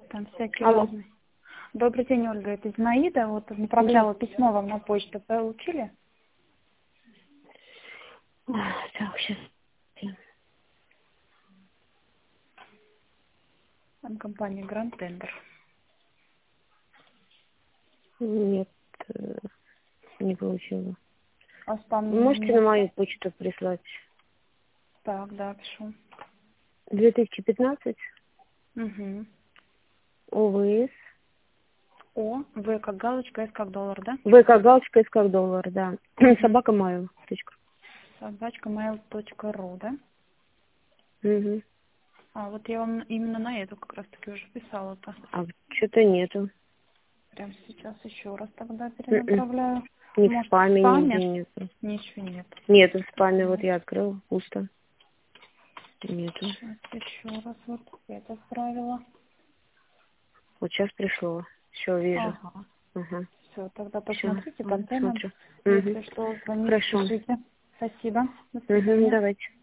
там всякие Алло. разные. Добрый день, Ольга, это Зинаида. Вот направляла письмо вам на почту. Получили? Так, сейчас. Там компания Grand Tender. Нет, не получила. А спам Вы можете на нет. мою почту прислать? Так, да, пишу. 2015 Угу. ОВС. О, В как галочка, С как доллар, да? ВК галочка, С как доллар, да. Угу. Собака Майл. Точка. Собачка mail.ru, да? Угу. А вот я вам именно на эту как раз таки уже писала-то. А что-то нету. Прямо сейчас еще раз тогда М-м. перенаправляю. Ни в Может, в спаме, нигде спаме? нету. Ничего нет. Нету в спаме, вот Вот. я открыла, пусто. Нету. Сейчас еще раз вот это отправила. Вот сейчас пришло. Все, вижу. Ага. Ага. Все, тогда Все, посмотрите, тогда нам, смотрю. Угу. если что, звоните, Хорошо. пишите. Спасибо. До Угу, свидания. давайте.